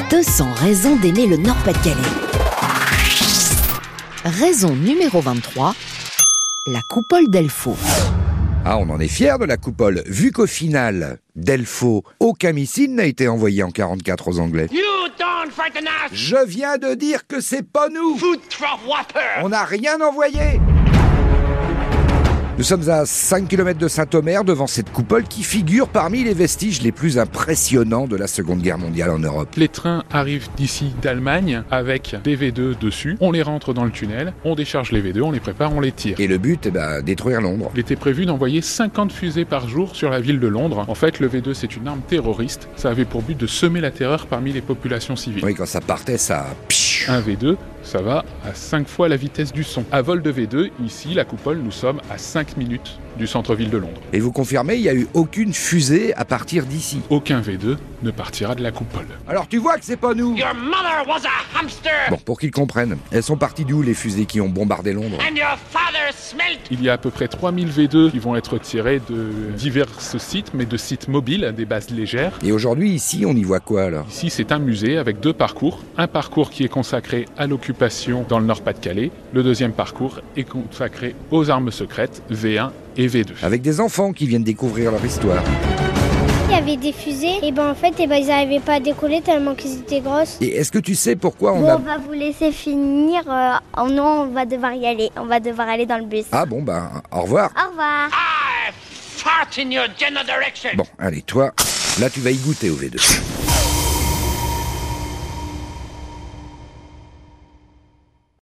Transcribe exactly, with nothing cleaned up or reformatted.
deux cents raisons d'aimer le Nord-Pas-de-Calais. Raison numéro vingt-trois, la coupole Delfaux. Ah, on en est fiers de la coupole, vu qu'au final, Delfaux, aucun missile n'a été envoyé en quarante-quatre aux Anglais. You don't frighten us. Je viens de dire que c'est pas nous. Food for water. On n'a rien envoyé. Nous sommes à cinq kilomètres de Saint-Omer, devant cette coupole qui figure parmi les vestiges les plus impressionnants de la Seconde Guerre mondiale en Europe. Les trains arrivent d'ici d'Allemagne avec des V deux dessus. On les rentre dans le tunnel, on décharge les V deux, on les prépare, on les tire. Et le but, eh ben, détruire Londres. Il était prévu d'envoyer cinquante fusées par jour sur la ville de Londres. En fait, le V deux, c'est une arme terroriste. Ça avait pour but de semer la terreur parmi les populations civiles. Oui, quand ça partait, ça... Un V deux, ça va à cinq fois la vitesse du son. À vol de V deux, ici, la coupole, nous sommes à cinq minutes du centre-ville de Londres. Et vous confirmez, il n'y a eu aucune fusée à partir d'ici. Aucun V deux ne partira de la coupole. Alors tu vois que c'est pas nous. Your mother was a hamster. Bon, pour qu'ils comprennent, elles sont parties d'où les fusées qui ont bombardé Londres? And your father smelt. Il y a à peu près trois mille V deux qui vont être tirés de divers sites, mais de sites mobiles, des bases légères. Et aujourd'hui, ici, on y voit quoi alors? Ici, c'est un musée avec deux parcours. Un parcours qui est consacré à l'occupation dans le Nord-Pas-de-Calais. Le deuxième parcours est consacré aux armes secrètes, V un et V deux. Avec des enfants qui viennent découvrir leur histoire. Il y avait des fusées, et ben en fait, et ben ils n'arrivaient pas à décoller tellement qu'ils étaient grosses. Et est-ce que tu sais pourquoi on Bon, a... on va vous laisser finir. Euh, oh non, on va devoir y aller. On va devoir aller dans le bus. Ah bon, bah, au revoir. Au revoir. I fart in your general direction. Bon, allez, toi, là tu vas y goûter au V deux.